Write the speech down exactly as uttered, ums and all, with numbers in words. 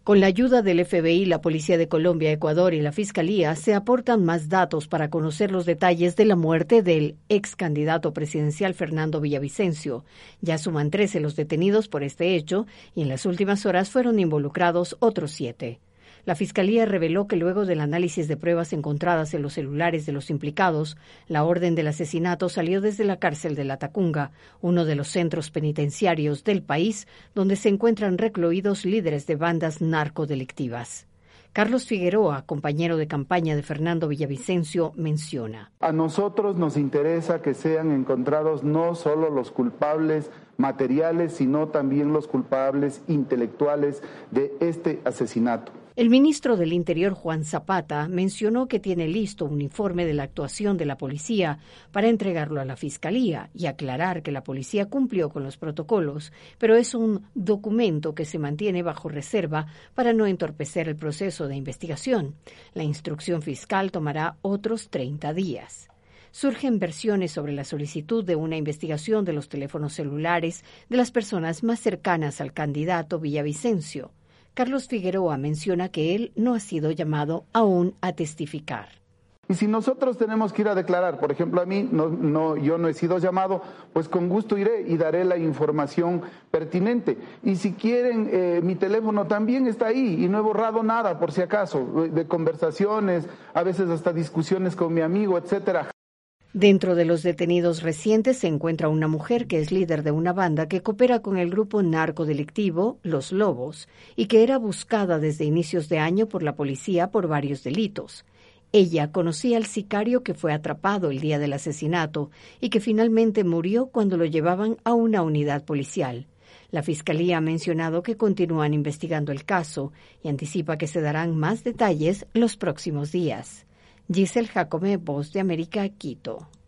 Con la ayuda del F B I, la Policía de Colombia, Ecuador y la Fiscalía se aportan más datos para conocer los detalles de la muerte del ex candidato presidencial Fernando Villavicencio. Ya suman trece los detenidos por este hecho y en las últimas horas fueron involucrados otros siete. La Fiscalía reveló que luego del análisis de pruebas encontradas en los celulares de los implicados, la orden del asesinato salió desde la cárcel de La Tacunga, uno de los centros penitenciarios del país donde se encuentran recluidos líderes de bandas narcodelictivas. Carlos Figueroa, compañero de campaña de Fernando Villavicencio, menciona: A nosotros nos interesa que sean encontrados no solo los culpables materiales, sino también los culpables intelectuales de este asesinato. El ministro del Interior, Juan Zapata, mencionó que tiene listo un informe de la actuación de la policía para entregarlo a la Fiscalía y aclarar que la policía cumplió con los protocolos, pero es un documento que se mantiene bajo reserva para no entorpecer el proceso de investigación. La instrucción fiscal tomará otros treinta días. Surgen versiones sobre la solicitud de una investigación de los teléfonos celulares de las personas más cercanas al candidato Villavicencio. Carlos Figueroa menciona que él no ha sido llamado aún a testificar. Y si nosotros tenemos que ir a declarar, por ejemplo, a mí, no, no, yo no he sido llamado, pues con gusto iré y daré la información pertinente. Y si quieren, eh, mi teléfono también está ahí y no he borrado nada, por si acaso, de conversaciones, a veces hasta discusiones con mi amigo, etcétera. Dentro de los detenidos recientes se encuentra una mujer que es líder de una banda que coopera con el grupo narcodelictivo Los Lobos y que era buscada desde inicios de año por la policía por varios delitos. Ella conocía al sicario que fue atrapado el día del asesinato y que finalmente murió cuando lo llevaban a una unidad policial. La Fiscalía ha mencionado que continúan investigando el caso y anticipa que se darán más detalles los próximos días. Giselle Jacome, Voz de América, Quito.